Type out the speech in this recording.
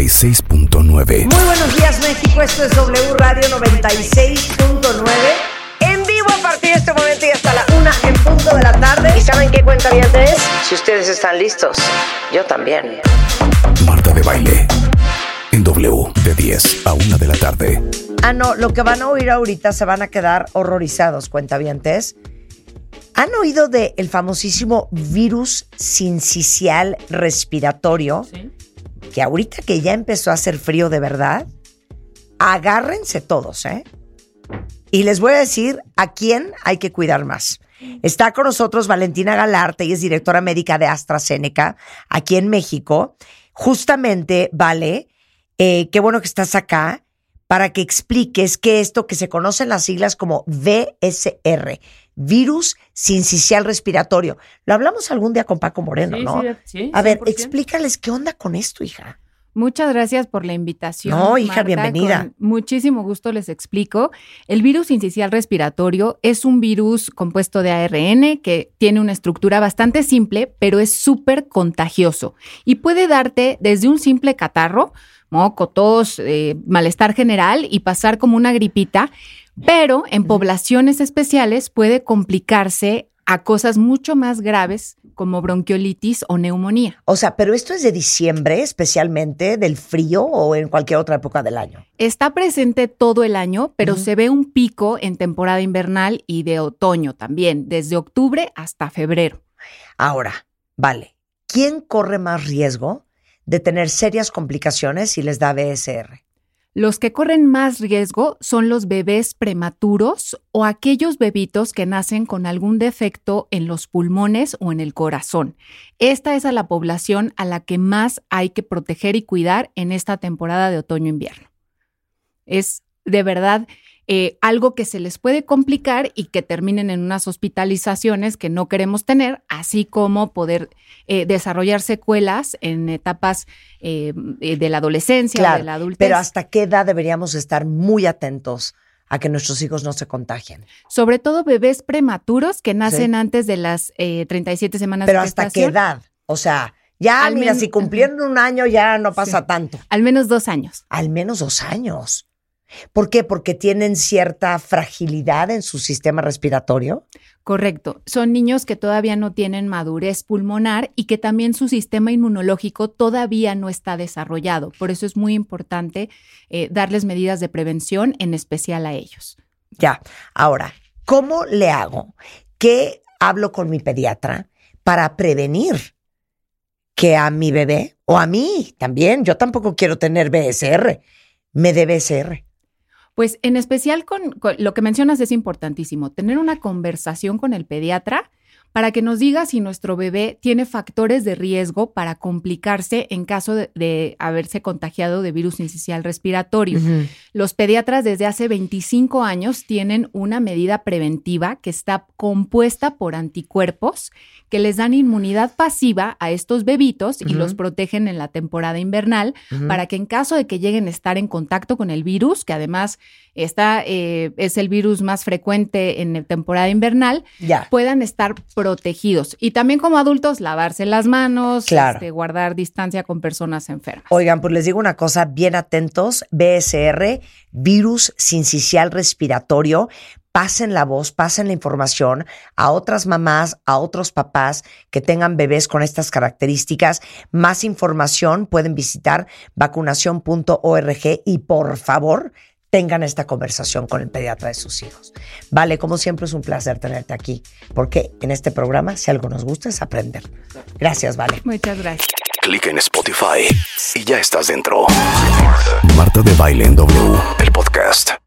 96.9. Muy buenos días, México. Esto es W Radio 96.9. En vivo a partir de este momento y hasta la 1 en punto de la tarde. ¿Y saben qué cuentavientes es? Si ustedes están listos, yo también. Marta de Baile. En W, de 10 a 1 de la tarde. No, lo que van a oír ahorita se van a quedar horrorizados, cuentavientes. ¿Han oído del famosísimo virus sincicial respiratorio? Sí. Que ahorita que ya empezó a hacer frío de verdad, agárrense todos, ¿eh? Y les voy a decir a quién hay que cuidar más. Está con nosotros Valentina Galarte, ella es directora médica de AstraZeneca aquí en México. Justamente, Vale, qué bueno que estás acá para que expliques qué es esto que se conocen las siglas como VSR, virus sincicial respiratorio. Lo hablamos algún día con Paco Moreno, Sí, ¿no? sí, A ver, 100%. explícales qué onda con esto, hija. Muchas gracias por la invitación. No, hija, Marta, bienvenida. Con muchísimo gusto les explico. El virus sincicial respiratorio es un virus compuesto de ARN que tiene una estructura bastante simple, pero es súper contagioso y puede darte desde un simple catarro, moco, tos, malestar general y pasar como una gripita, pero en poblaciones especiales puede complicarse a cosas mucho más graves como bronquiolitis o neumonía. O sea, pero esto es de diciembre, especialmente del frío o en cualquier otra época del año. Está presente todo el año, pero se ve un pico en temporada invernal y de otoño también, desde octubre hasta febrero. Ahora, vale, ¿quién corre más riesgo de tener serias complicaciones si les da VSR? Los que corren más riesgo son los bebés prematuros o aquellos bebitos que nacen con algún defecto en los pulmones o en el corazón. Esta es a la población a la que más hay que proteger y cuidar en esta temporada de otoño-invierno. Es de verdad algo que se les puede complicar y que terminen en unas hospitalizaciones que no queremos tener, así como poder desarrollar secuelas en etapas de la adolescencia, Claro, de la adultez. pero ¿hasta qué edad deberíamos estar muy atentos a que nuestros hijos no se contagien? Sobre todo bebés prematuros que nacen antes de las 37 semanas Pero de ¿hasta gestación. qué edad? O sea, ya, Al mira, men- si cumplieron un año ya no pasa tanto. Al menos 2 años. Al menos 2 años. ¿Por qué? ¿Porque tienen cierta fragilidad en su sistema respiratorio? Correcto. Son niños que todavía no tienen madurez pulmonar y que también su sistema inmunológico todavía no está desarrollado. Por eso es muy importante darles medidas de prevención, en especial a ellos. Ya. Ahora, ¿cómo le hago? ¿Qué hablo con mi pediatra para prevenir que a mi bebé o a mí también, yo tampoco quiero tener VSR, me dé VSR? Pues en especial con lo que mencionas es importantísimo, tener una conversación con el pediatra para que nos diga si nuestro bebé tiene factores de riesgo para complicarse en caso de haberse contagiado de virus sincicial respiratorio. Uh-huh. Los pediatras desde hace 25 años tienen una medida preventiva que está compuesta por anticuerpos que les dan inmunidad pasiva a estos bebitos y los protegen en la temporada invernal para que en caso de que lleguen a estar en contacto con el virus, que además es el virus más frecuente en la temporada invernal, Ya. puedan estar protegidos. Y también como adultos, lavarse las manos, Claro. guardar distancia con personas enfermas. Oigan, pues les digo una cosa, bien atentos, VSR, virus sincicial respiratorio. Pasen la voz, pasen la información a otras mamás, a otros papás que tengan bebés con estas características. Más información pueden visitar vacunación.org y por favor tengan esta conversación con el pediatra de sus hijos. Vale, como siempre es un placer tenerte aquí, porque en este programa si algo nos gusta es aprender. Gracias, Vale. Muchas gracias. Clic en Spotify y ya estás dentro. Marta de Baile en W, el podcast.